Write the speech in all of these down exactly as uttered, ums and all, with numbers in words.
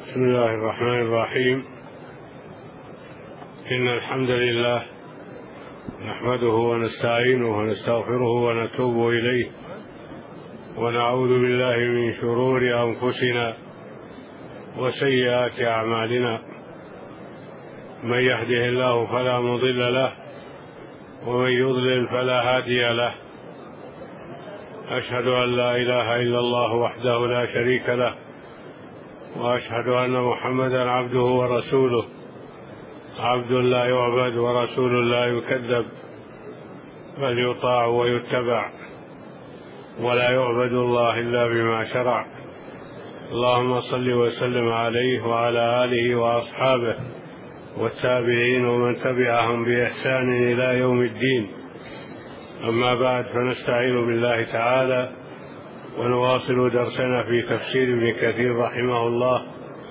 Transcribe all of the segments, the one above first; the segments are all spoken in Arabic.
بسم الله الرحمن الرحيم. إن الحمد لله نحمده ونستعينه ونستغفره ونتوب إليه، ونعوذ بالله من شرور أنفسنا وسيئات أعمالنا. من يهده الله فلا مضل له، ومن يضلل فلا هادي له. أشهد أن لا إله إلا الله وحده لا شريك له، وأشهد أن محمدا عبده ورسوله، عبد لا يعبد ورسول لا يكذب، بل يطاع ويتبع، ولا يعبد الله إلا بما شرع. اللهم صل وسلم عليه وعلى آله وأصحابه والتابعين ومن تبعهم بإحسان إلى يوم الدين. أما بعد، فنستعين بالله تعالى ونواصل درسنا في تفسير ابن كثير رحمه الله.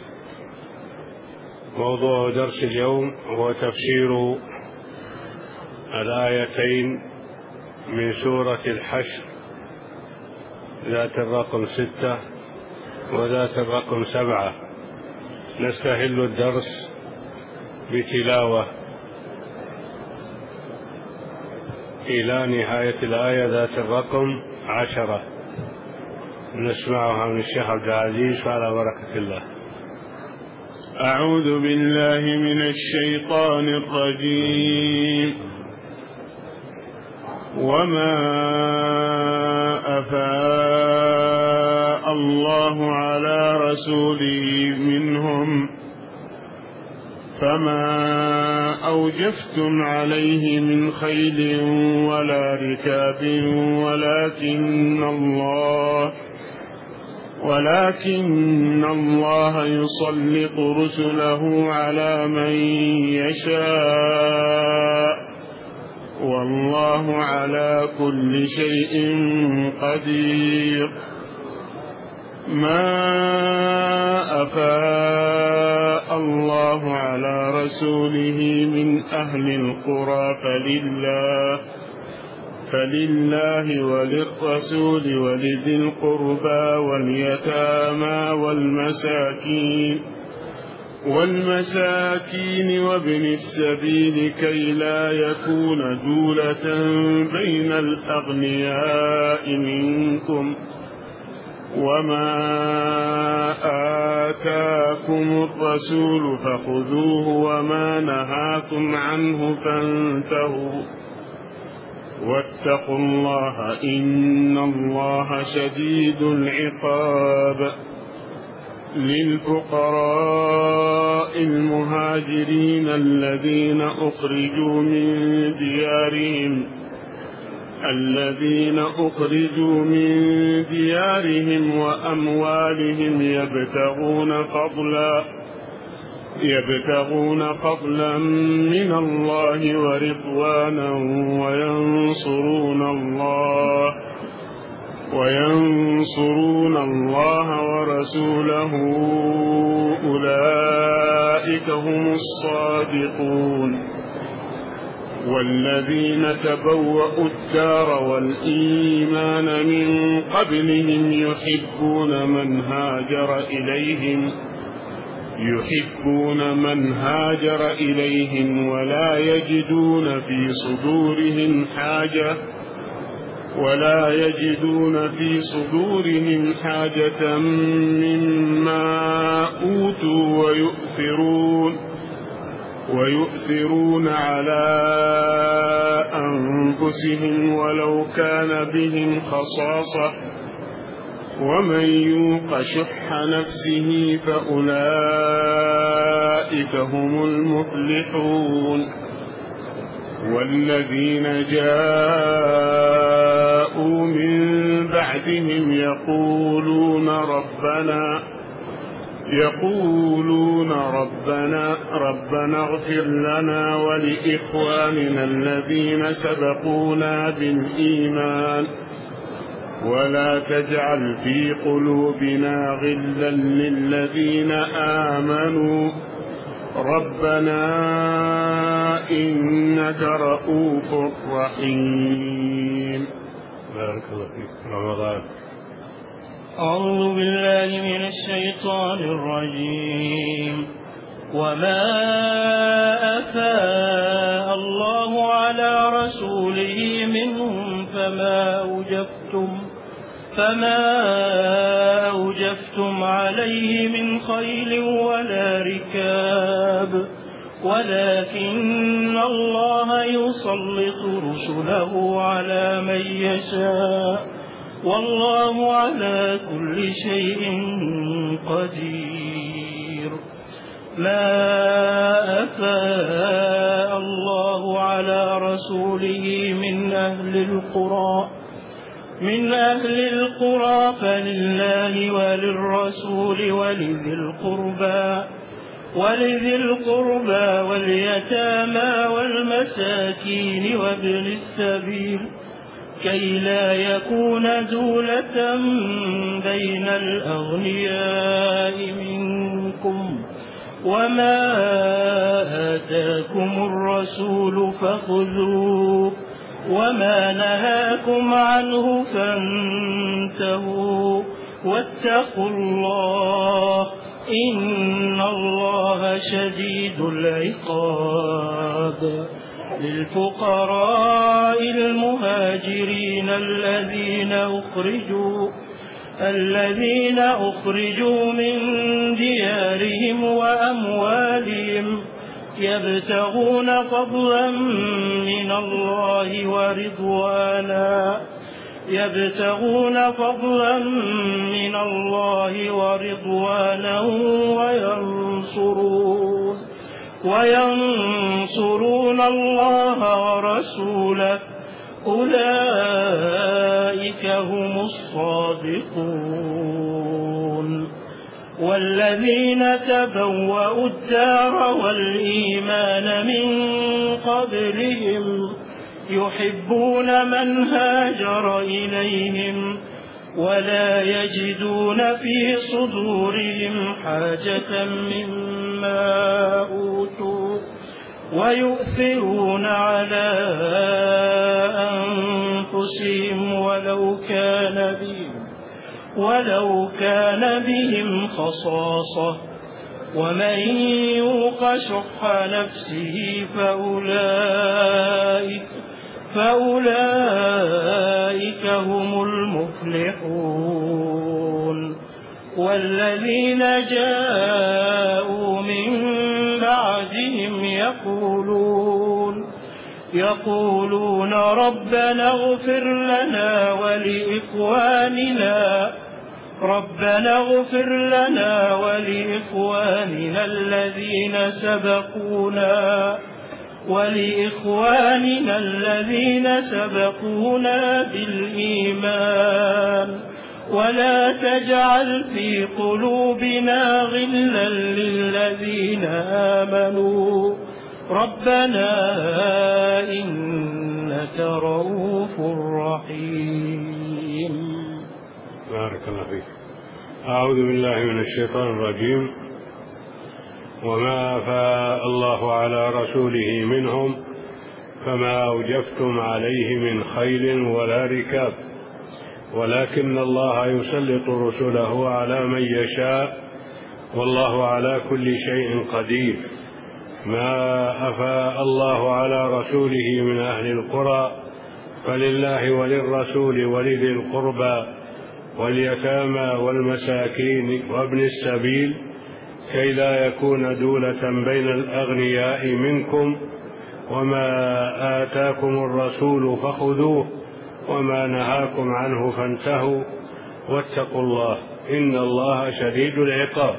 موضوع درس اليوم هو تفسير الآيتين من سورة الحشر، ذات الرقم ستة وذات الرقم سبعة. نستهل الدرس بتلاوة إلى نهاية الآية ذات الرقم عشرة، نسمعها من الشيخ عبد العزيز فعلى بركة الله. أعوذ بالله من الشيطان الرجيم. وما أفاء الله على رسوله منهم فما أوجفتم عليه من خيل ولا ركاب، ولكن الله ولكن الله يسلط رسله على من يشاء، والله على كل شيء قدير. ما أفاء الله على رسوله من أهل القرى فلله فلله وللرسول ولذي القربى واليتامى والمساكين والمساكين وابن السبيل كي لا يكون دولة بين الأغنياء منكم. وما آتاكم الرسول فخذوه، وما نهاكم عنه فانتهوا، واتقوا الله إن الله شديد العقاب. للفقراء المهاجرين الذين أخرجوا من ديارهم الذين أخرجوا من ديارهم وأموالهم يبتغون فضلا يبتغون فضلا من الله ورضوانا وينصرون الله وينصرون الله ورسوله، أولئك هم الصادقون. والذين تبوأوا الدار والإيمان من قبلهم يحبون من هاجر إليهم يحبون من هاجر إليهم ولا يجدون في صدورهم حاجة ولا يجدون في صدورهم حاجة مما أوتوا ويؤثرون ويؤثرون على أنفسهم ولو كان بهم خصاصة، ومن يوق شح نفسه فأولئك هم المفلحون. والذين جاءوا من بعدهم يقولون ربنا يقولون ربنا ربنا اغفر لنا ولإخواننا الذين سبقونا بالإيمان، ولا تجعل في قلوبنا غلا للذين آمنوا ربنا إنك رؤوف رحيم. بارك الله فيك. رمضان أعوذ بالله من الشيطان الرجيم. وما أفاء الله على رسوله منهم فما أوجفتم فما أوجفتم عليه من خيل ولا ركاب ولكن الله يسلط رسله على من يشاء والله على كل شيء قدير. ما أفاء الله على رسوله من أهل القرى من أهل القرى فلله وللرسول ولذي القربى ولذي القربى واليتامى والمساكين وابن السبيل كي لا يكون دولة بين الأغنياء منكم وما آتاكم الرسول فخذوه وما نهاكم عنه فانتهوا واتقوا الله إن الله شديد العقاب. للفقراء المهاجرين الذين أخرجوا الذين أخرجوا من ديارهم وأموالهم يبتغون فضلا من الله ورضوانا يبتغون فضلا من الله ورضوانا وينصرون وينصرون الله ورسوله أولئك هم الصادقون. والذين تبوأوا الدار والإيمان من قبلهم يحبون من هاجر إليهم ولا يجدون في صدورهم حاجة مما أوتوا ويؤثرون على أنفسهم ولو كان بهم ولو كان بهم خصاصة ومن يوق شح نفسه فأولئك فأولئك هم المفلحون. والذين جاءوا من بعدهم يقولون يقولون ربنا اغفر لنا ولإخواننا ربنا اغفر لنا ولإخواننا الذين سبقونا ولإخواننا الذين سبقونا بالإيمان ولا تجعل في قلوبنا غلا للذين آمنوا ربنا إنك رؤوف رحيم. بارك الله فيك. أعوذ بالله من الشيطان الرجيم. وما أفاء الله على رسوله منهم فما أوجفتم عليه من خيل ولا ركاب ولكن الله يسلط رسله على من يشاء والله على كل شيء قدير. ما أفاء الله على رسوله من أهل القرى فلله وللرسول ولذي القربى واليتامى والمساكين وابن السبيل كي لا يكون دولة بين الأغنياء منكم وما آتاكم الرسول فخذوه وما نهاكم عنه فانتهوا واتقوا الله إن الله شديد العقاب.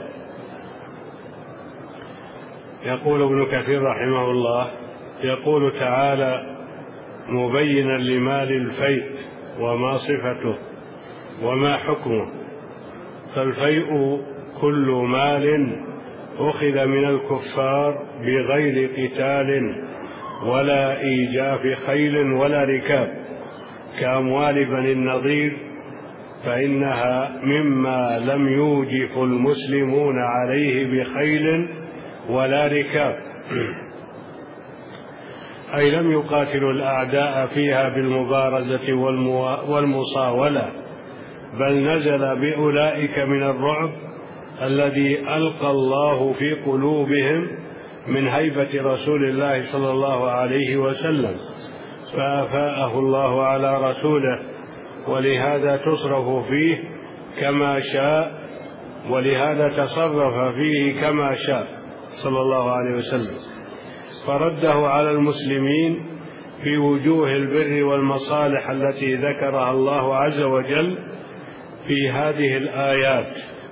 يقول ابن كثير رحمه الله يقول تعالى مبينا لمال الفيء وما صفته وما حكمه. فالفيء كل مال أخذ من الكفار بغير قتال ولا إيجاف خيل ولا ركاب كأموال بني النضير فإنها مما لم يوجف المسلمون عليه بخيل ولا ركاب أي لم يقاتلوا الأعداء فيها بالمبارزة والمصاولة بل نزل بأولئك من الرعب الذي ألقى الله في قلوبهم من هيبة رسول الله صلى الله عليه وسلم، فأفاءه الله على رسوله، ولهذا تصرف فيه كما شاء، ولهذا تصرف فيه كما شاء صلى الله عليه وسلم، فرده على المسلمين في وجوه البر والمصالح التي ذكرها الله عز وجل في هذه الآيات.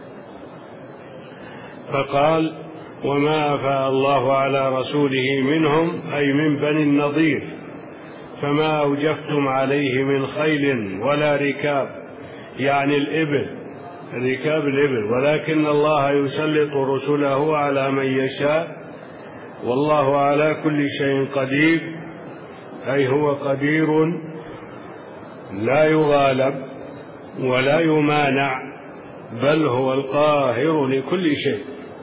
فقال: وما أفاء الله على رسوله منهم، أي من بني النضير، فما أوجفتم عليه من خيل ولا ركاب، يعني الإبل، ركاب الإبل، ولكن الله يسلط رسله على من يشاء، والله على كل شيء قدير، أي هو قدير لا يغالب ولا يمانع، بل هو القاهر لكل شيء.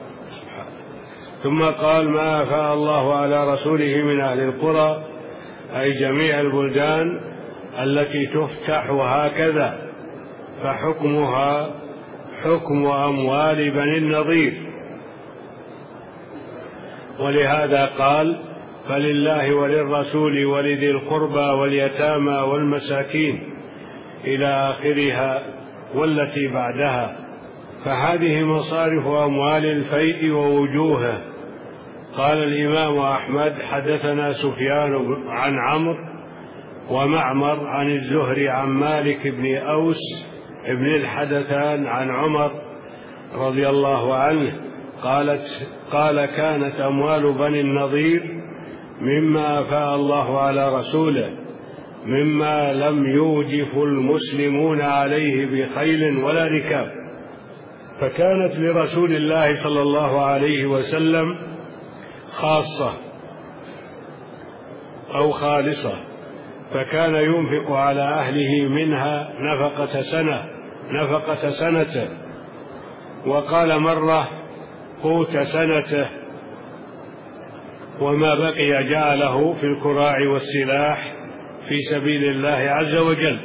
ثم قال: ما أفاء الله على رسوله من أهل القرى، أي جميع البلدان التي تفتح هكذا، فحكمها حكم أموال بني النضير. ولهذا قال: فلله وللرسول ولذي القربى واليتامى والمساكين إلى آخرها والتي بعدها، فهذه مصارف أموال الفيء ووجوهه. قال الإمام أحمد: حدثنا سفيان عن عمرو ومعمر عن الزهري عن مالك بن أوس ابن الحدثان عن عمر رضي الله عنه قالت قال: كانت أموال بني النضير مما أفاء الله على رسوله، مما لم يوجف المسلمون عليه بخيل ولا ركاب، فكانت لرسول الله صلى الله عليه وسلم خاصة أو خالصة، فكان ينفق على أهله منها نفقة سنة نفقة سنة وقال مرة قوت سنته، وما بقي جعله في الكراع والسلاح في سبيل الله عز وجل.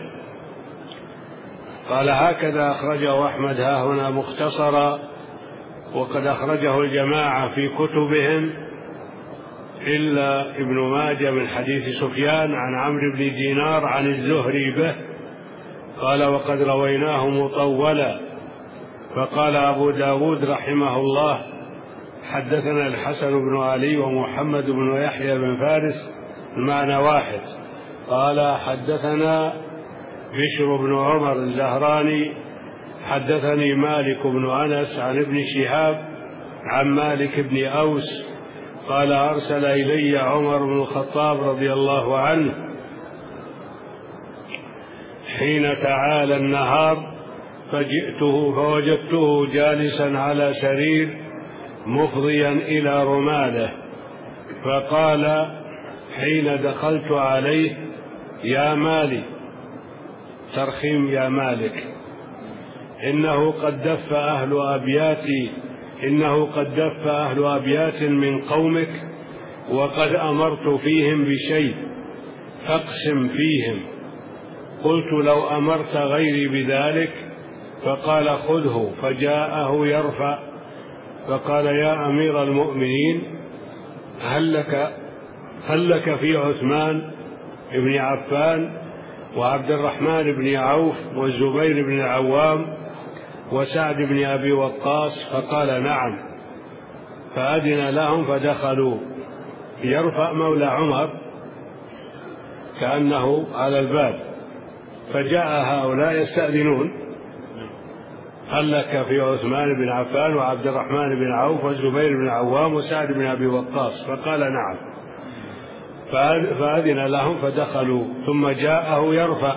قال: هكذا أخرجه أحمد ها هنا مختصرا، وقد أخرجه الجماعة في كتبهم إلا ابن ماجه من حديث سفيان عن عمرو بن دينار عن الزهري به. قال: وقد رويناه مطولا. فقال أبو داود رحمه الله: حدثنا الحسن بن علي ومحمد بن يحيى بن فارس، المعنى واحد. قال: حدثنا بشر بن عمر الزهراني حدثني مالك بن أنس عن ابن شهاب عن مالك بن أوس قال: أرسل إلي عمر بن الخطاب رضي الله عنه حين تعالى النهار، فجئته فوجدته جالسا على سرير مفضيا إلى رماله، فقال حين دخلت عليه: يا مالي، ترخيم يا مالك، إنه قد دف أهل أبياتي إنه قد دف أهل أبيات من قومك، وقد أمرت فيهم بشيء فاقسم فيهم. قلت: لو أمرت غيري بذلك. فقال: خذه. فجاءه يرفع، فقال: يا أمير المؤمنين، هل لك, هل لك في عثمان بن عفان وعبد الرحمن بن عوف والزبير بن العوام وسعد بن أبي وقاص؟ فقال: نعم. فأذن لهم فدخلوا. يرفع مولى عمر كأنه على الباب، فجاء هؤلاء يستأذنون: هل لك في عثمان بن عفان وعبد الرحمن بن عوف والزبير بن العوام وسعد بن أبي وقاص؟ فقال: نعم. فأذن لهم فدخلوا. ثم جاءه يرفع،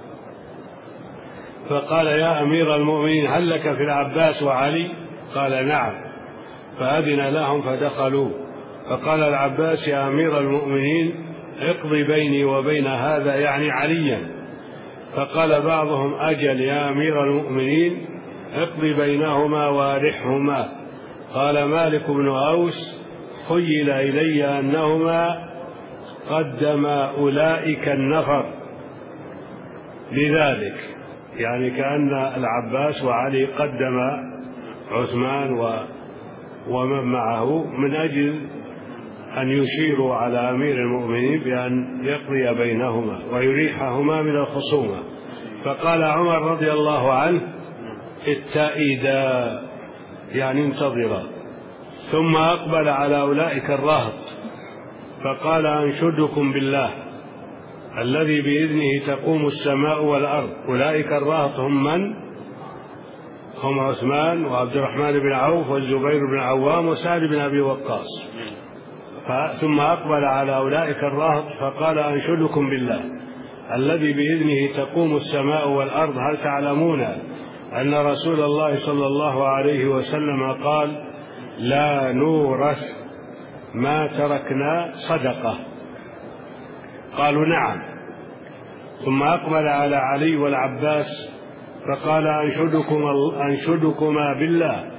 فقال: يا أمير المؤمنين، هل لك في العباس وعلي؟ قال: نعم. فأذن لهم فدخلوا. فقال العباس: يا أمير المؤمنين، اقض بيني وبين هذا، يعني عليا. فقال بعضهم: أجل يا أمير المؤمنين، اقض بينهما وارحهما. قال مالك بن أوس: خيل إلي أنهما قدما أولئك النفر لذلك، يعني كأن العباس وعلي قدم عثمان ومن معه من أجل أن يشيروا على أمير المؤمنين بأن يقضي بينهما ويريحهما من الخصومة. فقال عمر رضي الله عنه: اتئدا، يعني انتظرا. ثم أقبل على أولئك الرهط فقال: أنشدكم بالله الذي بإذنه تقوم السماء والأرض. أولئك الرهط هم من؟ هم عثمان وعبد الرحمن بن عوف والزبير بن عوام وسعد بن أبي وقاص. ثم أقبل على أولئك الرهط فقال: أنشدكم بالله الذي بإذنه تقوم السماء والأرض، هل تعلمون أن رسول الله صلى الله عليه وسلم قال: لا نورث ما تركنا صدقة؟ قالوا: نعم. ثم أقبل على علي والعباس فقال: أنشدكم أنشدكما بالله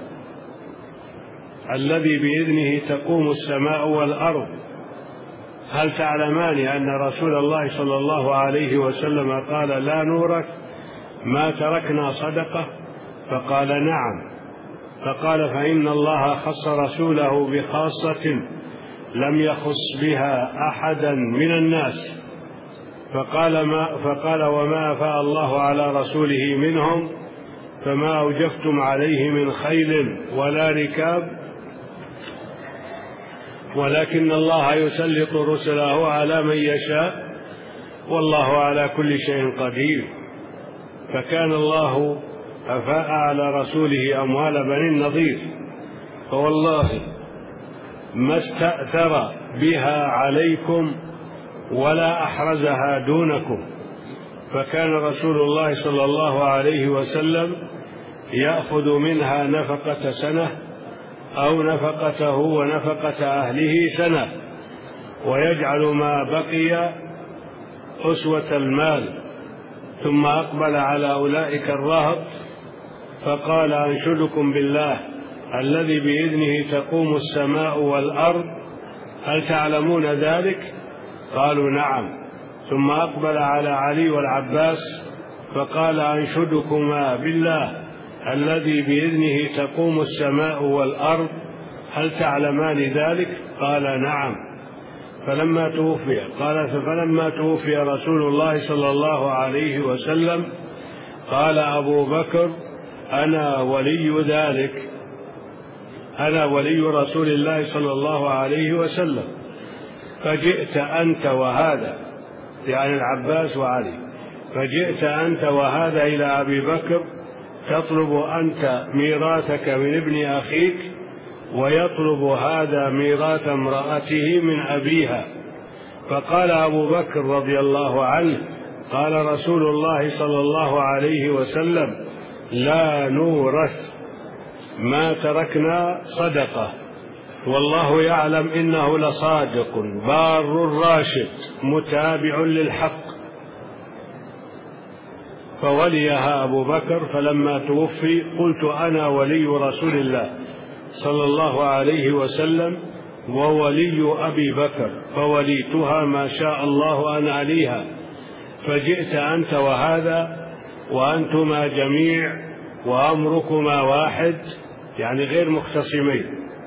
الذي بإذنه تقوم السماء والأرض، هل تعلمان أن رسول الله صلى الله عليه وسلم قال: لا نورث ما تركنا صدقة؟ فقال: نعم. فقال: فإن الله خص رسوله بخاصة لم يخص بها أحدا من الناس. فقال, ما فقال: وما أفاء الله على رسوله منهم فما أوجفتم عليه من خيل ولا ركاب، ولكن الله يسلط رسله على من يشاء والله على كل شيء قدير. فكان الله أفاء على رسوله أموال بني النضير، فوالله ما استأثر بها عليكم ولا أحرزها دونكم. فكان رسول الله صلى الله عليه وسلم يأخذ منها نفقة سنة أو نفقته ونفقة أهله سنة، ويجعل ما بقي أسوة المال. ثم أقبل على أولئك الرهط فقال: أنشدكم بالله الذي بإذنه تقوم السماء والأرض، هل تعلمون ذلك؟ قالوا: نعم. ثم أقبل على علي والعباس فقال: أنشدكما بالله الذي بإذنه تقوم السماء والأرض، هل تعلمان ذلك؟ قال: نعم. فلما توفي قال فلما توفي رسول الله صلى الله عليه وسلم قال أبو بكر: أنا ولي ذلك، أنا ولي رسول الله صلى الله عليه وسلم. فجئت أنت وهذا، يعني العباس وعلي، فجئت أنت وهذا إلى أبي بكر تطلب أنت ميراثك من ابن أخيك، ويطلب هذا ميراث امرأته من أبيها. فقال أبو بكر رضي الله عنه: قال رسول الله صلى الله عليه وسلم: لا نورث ما تركنا صدقة، والله يعلم إنه لصادق بار راشد متابع للحق. فوليها أبو بكر. فلما توفي قلت: أنا ولي رسول الله صلى الله عليه وسلم وولي أبي بكر، فوليتها ما شاء الله أن أليها. فجئت أنت وهذا وأنتما جميع وأمركما واحد، يعني غير مختصمين،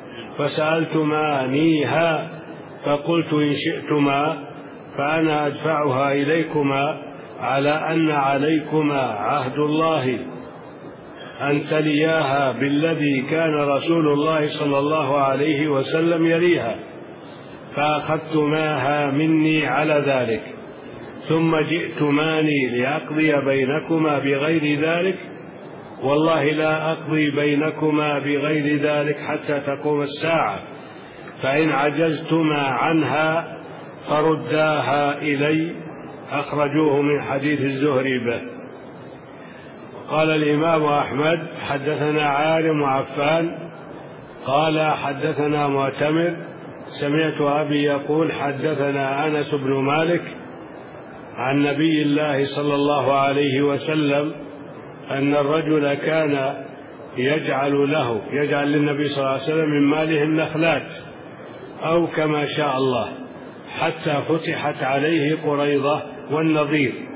فسألتمانيها فقلت: إن شئتما فأنا أدفعها إليكما على أن عليكما عهد الله أن تلياها بالذي كان رسول الله صلى الله عليه وسلم يليها، فأخذتماها مني على ذلك، ثم جئتماني لأقضي بينكما بغير ذلك، والله لا أقضي بينكما بغير ذلك حتى تقوم الساعة، فإن عجزتما عنها فرداها إلي. أخرجوه من حديث الزهري به. قال الإمام أحمد: حدثنا عارم وعفان قال حدثنا معتمر سمعت أبي يقول: حدثنا أنس بن مالك عن نبي الله صلى الله عليه وسلم أن الرجل كان يجعل له يجعل للنبي صلى الله عليه وسلم من ماله النخلات أو كما شاء الله، حتى فتحت عليه قريظة والنظير،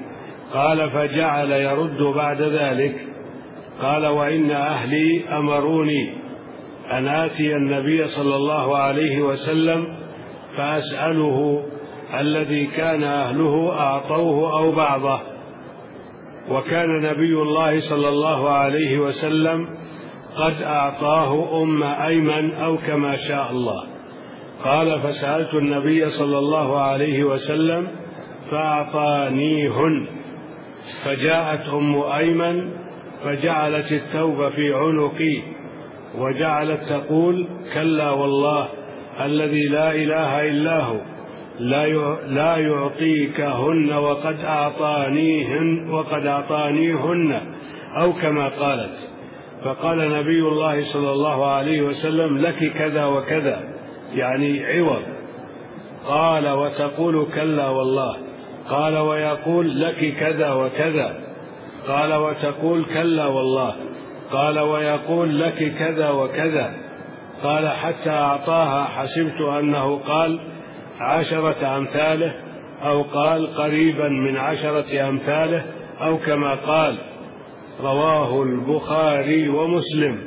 قال فجعل يرد بعد ذلك قال وإن أهلي أمروني أن آتي النبي صلى الله عليه وسلم فأسأله الذي كان أهله أعطوه أو بعضه، وكان نبي الله صلى الله عليه وسلم قد أعطاه أم أيمن أو كما شاء الله. قال فسألت النبي صلى الله عليه وسلم فأعطانيهن، فجاءت أم أيمن فجعلت الثوب في عنقي وجعلت تقول كلا والله الذي لا إله إلا هو لا يعطيكهن وقد أعطانيهن وقد أعطانيهن أو كما قالت. فقال نبي الله صلى الله عليه وسلم لك كذا وكذا، يعني عوض. قال وتقول كلا والله. قال ويقول لك كذا وكذا. قال وتقول كلا والله. قال ويقول لك كذا وكذا. قال حتى أعطاها، حسبت أنه قال عشرة أمثاله أو قال قريبا من عشرة أمثاله أو كما قال. رواه البخاري ومسلم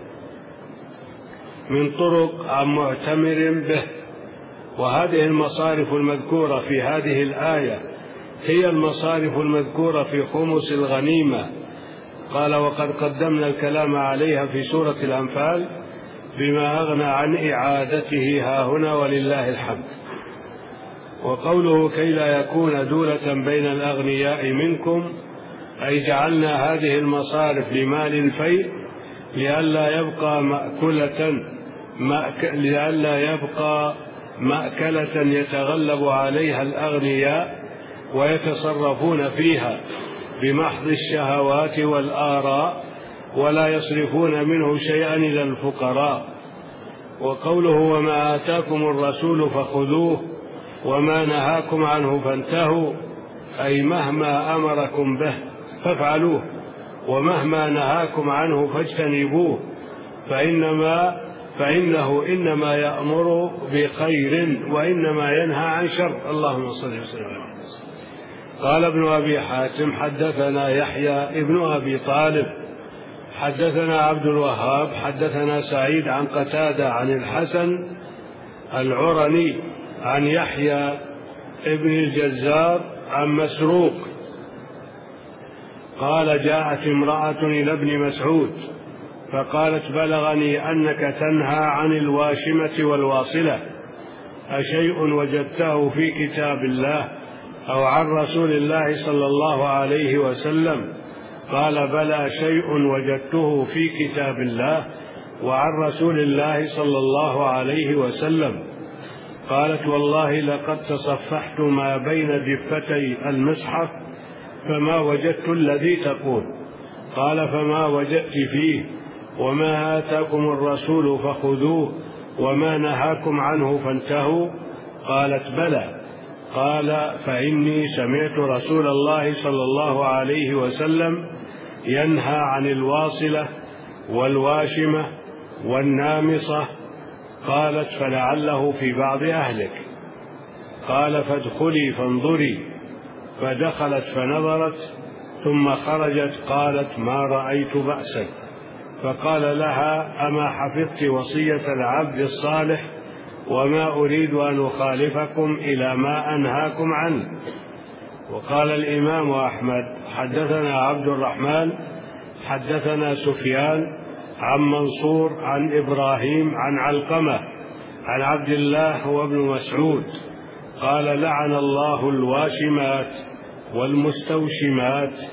من طرق عن معتمر به. وهذه المصارف المذكورة في هذه الآية هي المصارف المذكورة في خمس الغنيمة. قال وقد قدمنا الكلام عليها في سورة الأنفال بما أغنى عن إعادته هاهنا ولله الحمد. وقوله كي لا يكون دولة بين الأغنياء منكم، أي جعلنا هذه المصارف لمال الفيء لئلا يبقى مأكلة لئلا يبقى مأكلة يتغلب عليها الأغنياء ويتصرفون فيها بمحض الشهوات والآراء ولا يصرفون منه شيئا إلى الفقراء. وقوله وما آتاكم الرسول فخذوه وما نهاكم عنه فانتهوا، أي مهما أمركم به فافعلوه ومهما نهاكم عنه فاجتنبوه، فإنما فإنه إنما يأمر بخير وإنما ينهى عن شر. اللهم صل وسلم على محمد. قال ابن أبي حاتم حدثنا يحيى ابن أبي طالب حدثنا عبد الوهاب حدثنا سعيد عن قتادة عن الحسن العرني عن يحيى ابن الجزار عن مسروق قال جاءت امرأة إلى ابن مسعود فقالت بلغني أنك تنهى عن الواشمة والواصلة، أشيء وجدته في كتاب الله أو عن رسول الله صلى الله عليه وسلم؟ قال بلى شيء وجدته في كتاب الله وعن رسول الله صلى الله عليه وسلم. قالت والله لقد تصفحت ما بين دفتي المصحف فما وجدت الذي تقول. قال فما وجدت فيه؟ وما آتاكم الرسول فخذوه وما نهاكم عنه فانتهوا. قالت بلى. قال فإني سمعت رسول الله صلى الله عليه وسلم ينهى عن الواصلة والواشمة والنامصة. قالت فلعله في بعض أهلك. قال فادخلي فانظري. فدخلت فنظرت ثم خرجت قالت ما رأيت بأسا. فقال لها أما حفظت وصية العبد الصالح وما أريد أن أخالفكم إلى ما أنهاكم عنه. وقال الإمام أحمد حدثنا عبد الرحمن حدثنا سفيان عن منصور عن إبراهيم عن علقمة عن عبد الله وابن مسعود قال لعن الله الواشمات والمستوشمات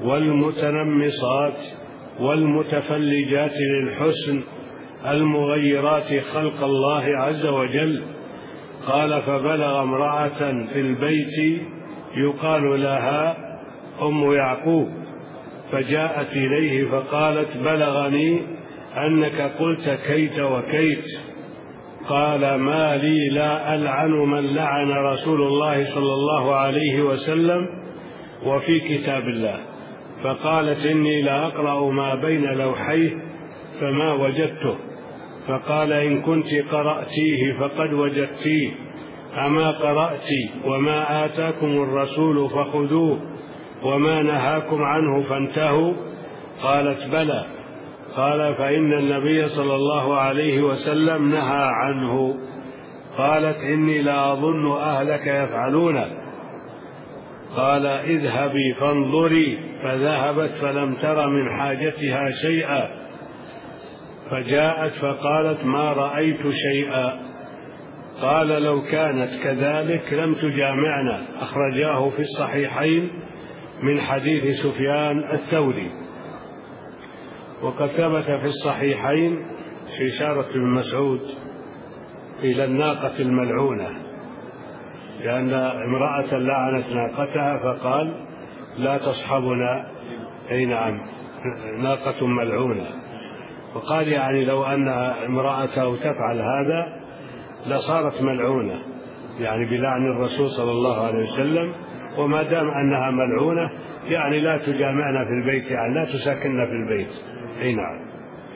والمتنمصات والمتفلجات للحسن المغيرات خلق الله عز وجل. قال فبلغ امرأة في البيت يقال لها أم يعقوب فجاءت إليه فقالت بلغني أنك قلت كيت وكيت. قال ما لي لا ألعن من لعن رسول الله صلى الله عليه وسلم وفي كتاب الله. فقالت إني لأقرأ ما بين لوحيه فما وجدته. فقال إن كنت قرأتيه فقد وجدتيه، أما قرأت وما آتاكم الرسول فخذوه وما نهاكم عنه فانتهوا؟ قالت بلى. قال فإن النبي صلى الله عليه وسلم نهى عنه. قالت إني لا أظن أهلك يفعلون. قال اذهبي فانظري. فذهبت فلم تر من حاجتها شيئا، فجاءت فقالت ما رأيت شيئا. قال لو كانت كذلك لم تجامعنا. أخرجاه في الصحيحين من حديث سفيان الثوري. وقد ثبت في الصحيحين في إشارة ابن مسعود إلى الناقة الملعونة، لأن امرأة لعنت ناقتها فقال لا تصحبنا، أي نعم ناقة ملعونة. وقال يعني لو أن امرأته تفعل هذا لصارت ملعونة، يعني بلعن الرسول صلى الله عليه وسلم. وما دام أنها ملعونة يعني لا تجامعنا في البيت، يعني لا تساكننا في البيت. أي نعم.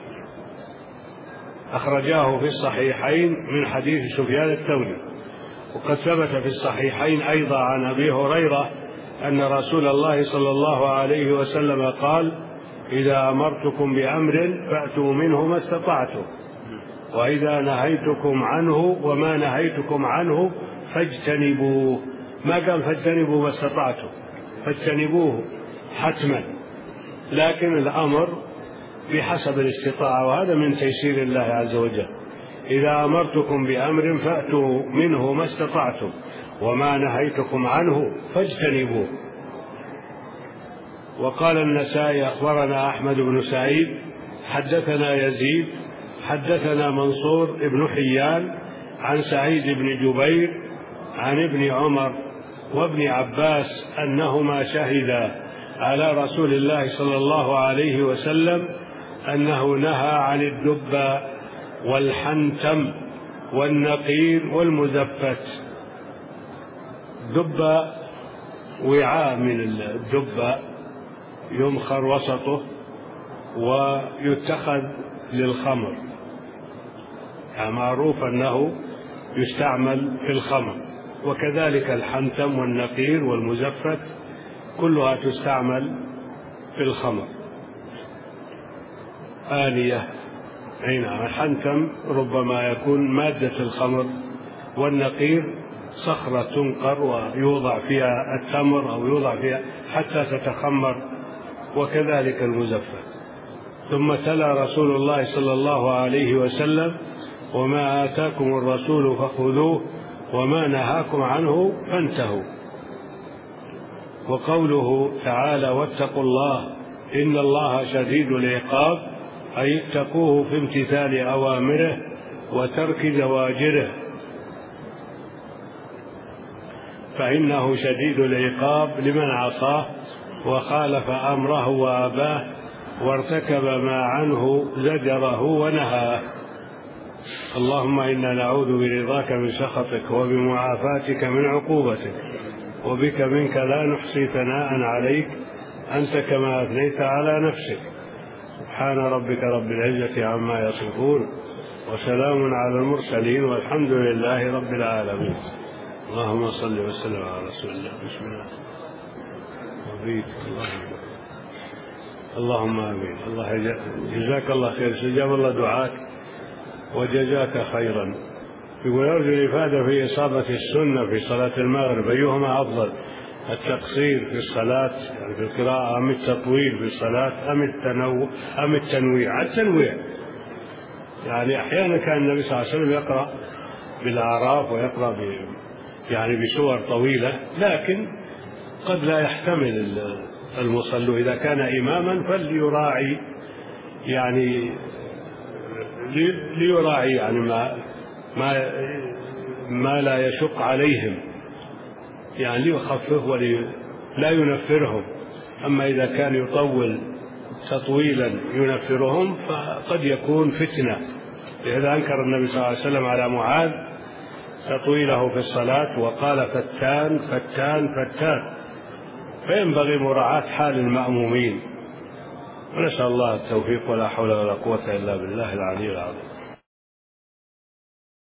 أخرجاه في الصحيحين من حديث سفيان الثوري. وقد ثبت في الصحيحين أيضا عن أبي هريرة أن رسول الله صلى الله عليه وسلم قال إذا أمرتكم بأمر فأتوا منه ما استطعتم، وإذا نهيتكم عنه وما نهيتكم عنه فاجتنبوه. ما قال فاجتنبوا ما استطعتم، فاجتنبوه حتما، لكن الأمر بحسب الاستطاعة، وهذا من تيسير الله عز وجل. إذا أمرتكم بأمر فأتوا منه ما استطعتم وما نهيتكم عنه فاجتنبوه. وقال النسائي أخبرنا أحمد بن سعيد حدثنا يزيد حدثنا منصور بن حيان عن سعيد بن جبير عن ابن عمر وابن عباس أنهما شهدا على رسول الله صلى الله عليه وسلم أنه نهى عن الدب والحنتم والنقير والمزفت. دب وعاء من الدب يمخر وسطه ويتخذ للخمر، يعني معروف أنه يستعمل في الخمر. وكذلك الحنتم والنقير والمزفت كلها تستعمل في الخمر. آنية، أي نعم. الحنتم ربما يكون مادة الخمر، والنقير صخرة تنقر ويوضع فيها التمر أو يوضع فيها حتى تتخمر، وكذلك المزفت. ثم تلا رسول الله صلى الله عليه وسلم وما آتاكم الرسول فخذوه وما نهاكم عنه فانتهوا. وقوله تعالى واتقوا الله إن الله شديد العقاب، أي اتقوه في امتثال أوامره وترك زواجره، فإنه شديد العقاب لمن عصاه وخالف أمره وأباه وارتكب ما عنه زجره ونهاه. اللهم إنا نعوذ برضاك من سخطك وبمعافاتك من عقوبتك، وبك منك لا نحصي ثناء عليك أنت كما أثنيت على نفسك. سبحان ربك رب العزة عما يصفون وسلام على المرسلين والحمد لله رب العالمين. اللهم صل وسلم على رسول الله. بسم الله وبيك. اللهم آمين. الله جزاك الله خير، استجاب الله دعاك وجزاك خيرا. يقول أرجو الإفادة في إصابة السنة في صلاة المغرب، أيهما أفضل، التقصير في الصلاة يعني في القراءة أم التطويل في الصلاة أم التنوع أم التنويع؟ التنويع يعني أحيانا كان النبي صلى الله عليه وسلم يقرأ بالأعراف ويقرأ ب يعني بسور طويلة، لكن قد لا يحتمل المصلي إذا كان إماما فليراعي يعني ليراعي يعني ما ما ما لا يشق عليهم، يعني ليخفف ولا ينفرهم. أما إذا كان يطول تطويلا ينفرهم فقد يكون فتنة. لهذا أنكر النبي صلى الله عليه وسلم على معاذ تطويله في الصلاة وقال فتان فتان فتان، فينبغي مراعاة حال المأمومين. ونسأل الله التوفيق ولا حول ولا قوة إلا بالله العلي العظيم.